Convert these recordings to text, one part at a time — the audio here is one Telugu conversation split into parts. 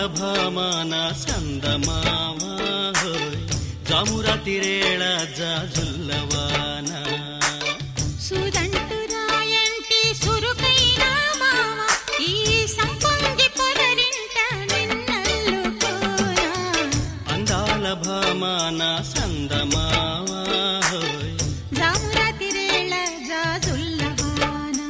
భామాన సందమావా జామురాతిరేళ జాజుల్లవాన సుదంటురాయంటి సురుకైన మామ ఈ సంపంగి పొదరింట నిన్నల్లుకోరా అందాల భామాన సందమావా జామురాతిరేళ జాజుల్లవాన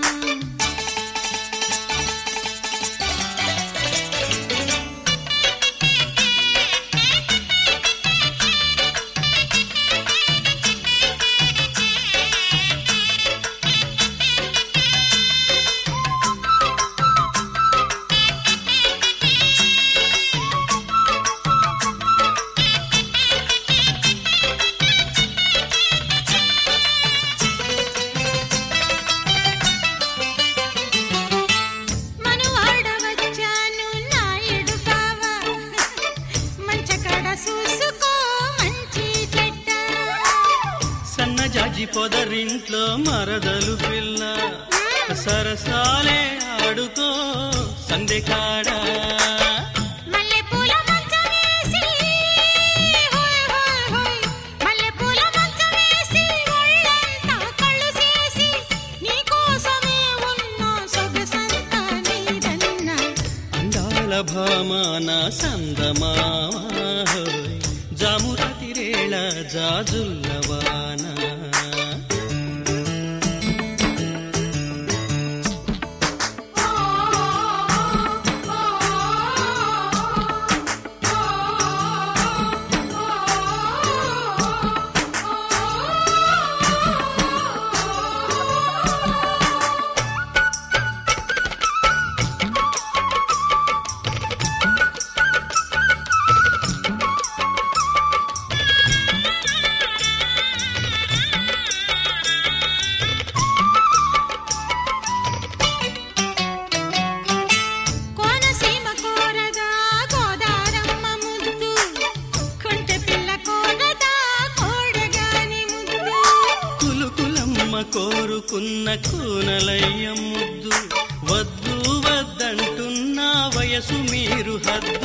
జాజి పొదరింట్లో మరదలు పిల్ల సరసాలే ఆడుకో సందెకాడ మల్లెపూల మంచమేసి మల్లెపూల మంచమేసి ఒళ్ళంతా కళ్ళు చేసి నీకోసమే ఉన్న సొగసంతా నీదన్న అందాల భామాన సందమావా జామురాతిరేళ జాజుల్లవాన కోరుకున్న కూనలయ్య ముద్దు వద్దు వద్దంటున్న వయసు మీరు హద్దు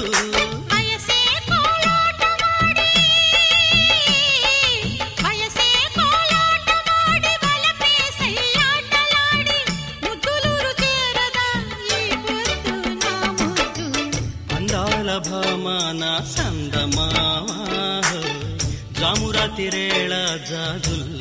అందాల భామాన సందమావా జామురాతిరేళ జాజుల్ల